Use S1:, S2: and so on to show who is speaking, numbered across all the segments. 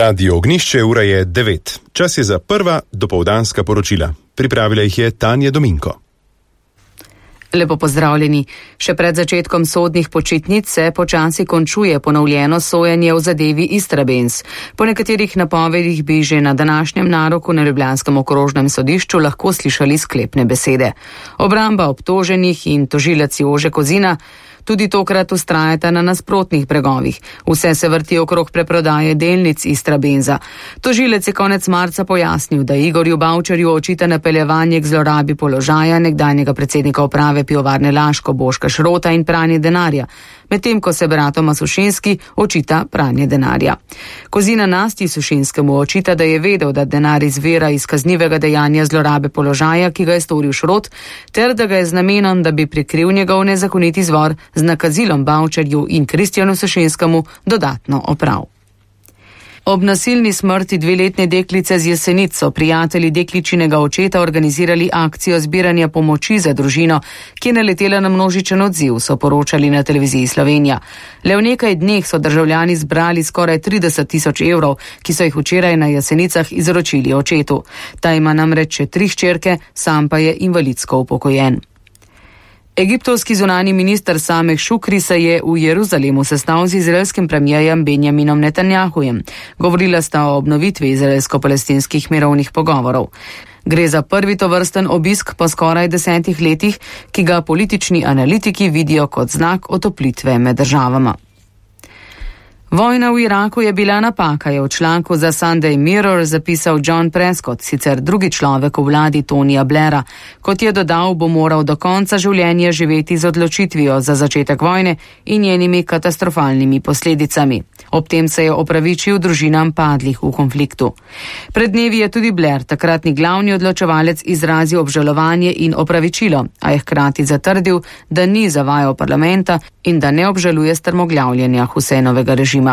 S1: Radio Ognišče, ura je 9. Čas je za prva dopoldanska poročila. Pripravila jih je Tanja Dominko.
S2: Lepo pozdravljeni. Še pred začetkom sodnih počitnic se počasi končuje ponovljeno sojenje v zadevi Istrabenz. Po nekaterih napovedih bi že na današnjem naroku na ljubljanskem okrožnem sodišču lahko slišali sklepne besede. Obramba obtoženih in tožilec Jože Kozina tudi tokrat vztrajata na nasprotnih bregovih. Vse se vrti okrog preprodaje delnic Istrabenza. Tožilec je konec marca pojasnil, da Igorju Bavčarju očita napeljevanje k zlorabi položaja nekdanjega predsednika uprave Pivovarne Laško Boška Šrota in pranje denarja, medtem ko se bratoma Sušinski očita pranje denarja. Kozina Nastji Sušinskemu očita, da je vedel, da denar izvira iz kaznivega dejanja zlorabe položaja, ki ga je storil Šrot, ter da ga je z namenom, da bi prikril njegov nezakonit izvor, z nakazilom Bavčarju in Kristjanu Sušinskemu dodatno opral. Ob nasilni smrti 2-letne deklice z Jesenic so prijatelji dekličinega očeta organizirali akcijo zbiranja pomoči za družino, ki je naletela na množičen odziv, so poročali na televiziji Slovenija. Le v nekaj dneh so državljani zbrali skoraj 30.000 evrov, ki so jih včeraj na Jesenicah izročili očetu. Ta ima namreč 3 hčerke, sam pa je invalidsko upokojen. Egiptovski zunani minister Sameh Šukri se je v Jeruzalemu sestal z izraelskim premijerjem Benjaminom Netanjahujem. Govorila sta o obnovitvi izraelsko-palestinskih mirovnih pogovorov. Gre za prvi tovrsten obisk po skoraj 10 letih, ki ga politični analitiki vidijo kot znak otoplitve med državama. Vojna v Iraku je bila napaka, je v članku za Sunday Mirror zapisal John Prescott, sicer drugi človek v vladi Tonija Blaira. Kot je dodal, bo moral do konca življenja živeti z odločitvijo za začetek vojne in njenimi katastrofalnimi posledicami. Ob tem se je opravičil družinam padlih v konfliktu. Pred dnevi je tudi Blair, takratni glavni odločevalec, izrazil obžalovanje in opravičilo, a je hkrati zatrdil, da ni zavajal parlamenta in da ne obžaluje strmoglavljenja Husejnovega režima.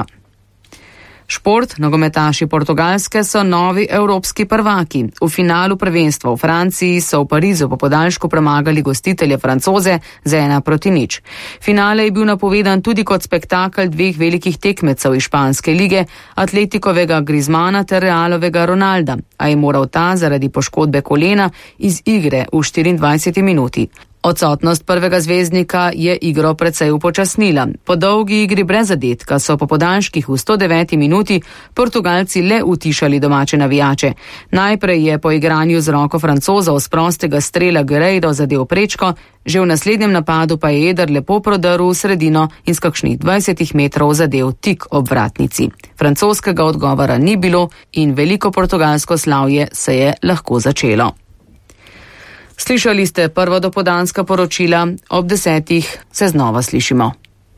S2: Šport, nogometaši Portugalske so novi evropski prvaki. V finalu prvenstva v Franciji so v Parizu po podaljšku premagali gostitelje Francoze z 1-0. Finale je bil napovedan tudi kot spektakel 2 velikih tekmecev iz španske lige, Atletikovega Griezmana ter Realovega Ronalda, a je moral ta zaradi poškodbe kolena iz igre v 24 minuti. Odsotnost prvega zvezdnika je igro precej upočasnila. Po dolgi igri brez zadetka so po podaljških v 109 minuti Portugalci le utišali domače navijače. Najprej je po igranju z roko Francozov z prostega strela Guerreiro zadel prečko, že v naslednjem napadu pa je Eder lepo prodrl v sredino in s kakšnih 20 metrov zadel tik ob vratnici. Francoskega odgovora ni bilo in veliko portugalsko slavje se je lahko začelo. Slišali ste prvo dopoldanska poročila, ob 10 se znova slišimo.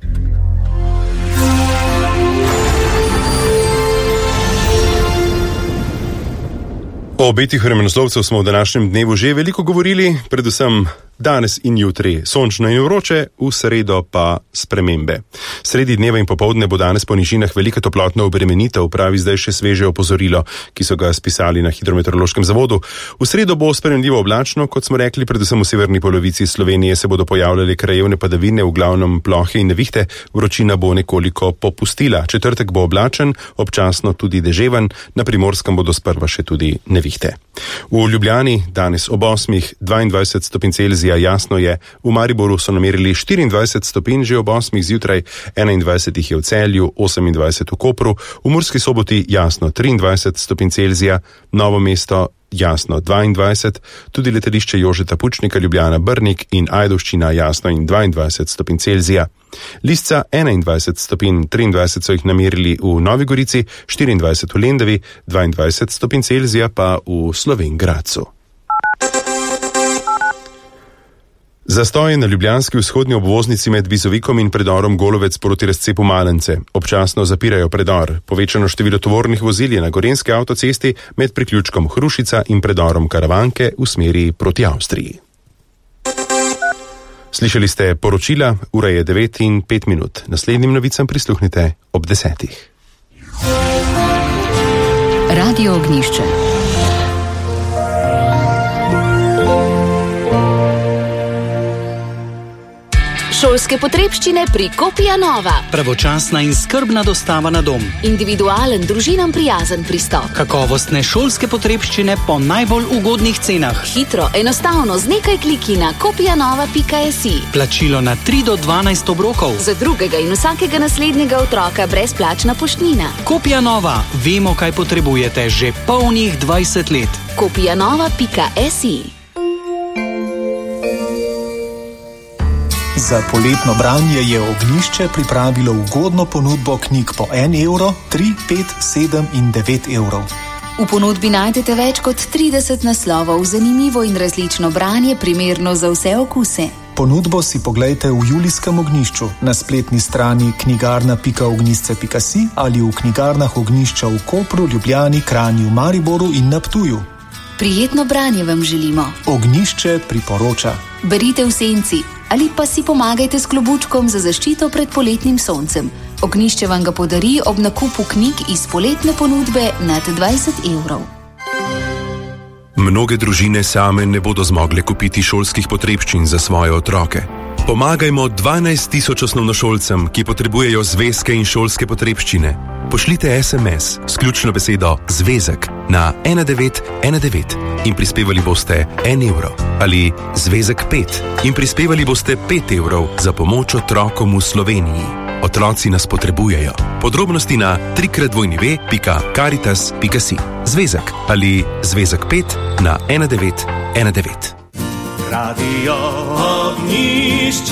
S1: O obetih vremenoslovcev smo v današnjem dnevu že veliko govorili, predvsem danes in jutri sončno in vroče, v sredo pa spremembe. Sredi dneva in popoldne bo danes po nižinah velika toplotna obremenitev, pravi zdaj še sveže opozorilo, ki so ga spisali na Hidrometeorološkem zavodu. V sredo bo sprejemljivo oblačno, kot smo rekli, predvsem v severni polovici Slovenije se bodo pojavljale krajevne padavine, v glavnem plohe in nevihte, vročina bo nekoliko popustila. Četrtek bo oblačen, občasno tudi deževen, na Primorskem bodo sprva še tudi nevihte. V Ljubljani danes ob 8 22 stopinj Celzija, jasno je, v Mariboru so namerili 24 stopinj že ob 8 zjutraj, 21 je v Celju, 28 v Kopru, v Murski Soboti jasno 23 stopinj Celzija, Novo mesto jasno 22, tudi letališče Jožeta Pučnika, Ljubljana, Brnik in Ajdovščina jasno in 22 stopinj Celzija. Lisca 21 stopinj, 23 so jih namerili v Novi Gorici, 24 v Lendavi, 22 stopinj Celzija pa v Slovenj Gradcu. Zastoj na ljubljanski vzhodni obvoznici med Vizovikom in predorom Golovec proti razcepu Malence. Občasno zapirajo predor. Povečano število tovornih vozil je na gorenjski avtocesti med priključkom Hrušica in predorom Karavanke v smeri proti Avstriji. Slišali ste poročila, ura je 9:05. Naslednjim novicam prisluhnite ob 10.
S2: Radio Ognišče.
S3: Šolske potrebščine pri Kopija Nova.
S4: Pravočasna in skrbna dostava na dom.
S3: Individualen, družinam prijazen pristop.
S4: Kakovostne šolske potrebščine po najbolj ugodnih cenah.
S3: Hitro, enostavno, z nekaj kliki na kopijanova.si.
S4: Plačilo na 3 do 12 obrokov.
S3: Za drugega in vsakega naslednjega otroka brezplačna poštnina.
S4: Kopija Nova. Vemo, kaj potrebujete že polnih 20 let.
S3: kopijanova.si.
S5: Za poletno branje je Ognjišče pripravilo ugodno ponudbo knjig po 1 evro, 3, 5, 7 in 9 evrov.
S3: V ponudbi najdete več kot 30 naslovov, zanimivo in različno branje, primerno za vse okuse.
S5: Ponudbo si poglejte v julijskem Ognjišču na spletni strani knjigarna.ognjišče.si ali v knjigarnah Ognjišča v Kopru, Ljubljani, Kranju, Mariboru in na Ptuju.
S3: Prijetno branje vam želimo.
S5: Ognjišče priporoča.
S3: Berite v senci ali pa si pomagajte s klobučkom za zaščito pred poletnim soncem. Ognjišče vam ga podari ob nakupu knjig iz poletne ponudbe nad 20 evrov.
S1: Mnoge družine same ne bodo zmogle kupiti šolskih potrebščin za svoje otroke. Pomagajmo 12 tisoč osnovnošolcem, ki potrebujejo zvezke in šolske potrebščine. Pošljite SMS s ključno besedo zvezek na 1919 in prispevali boste 1 evro. Ali zvezek 5 in prispevali boste 5 evrov za pomoč otrokom v Sloveniji. Otroci nas potrebujejo. Podrobnosti na www.caritas.si. Zvezek ali zvezek 5 na 1919.
S6: Radio Ognjišče.